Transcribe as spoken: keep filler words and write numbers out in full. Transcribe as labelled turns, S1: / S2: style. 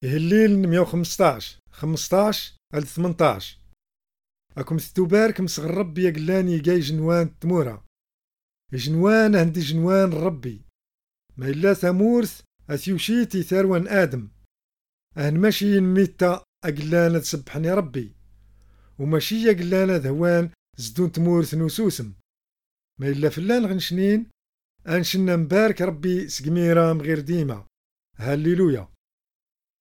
S1: هليل مية وخمسطاش خمسطاش على ثمنطاش. أكم ستوبارك مسغ ربي يقلاني جاي جنوان تمورة. جنوان عندي جنوان ربي ما إلا ثمورث أثيوشيتي ثروان آدم. أهن ماشي ميتا أقلانا تسبحني ربي وماشي يقلانا ذوان زدون تمورث نوسوسم. ما إلا فلان غنشنين أنشنا مبارك ربي سقميرام غير ديما. هاليلويا.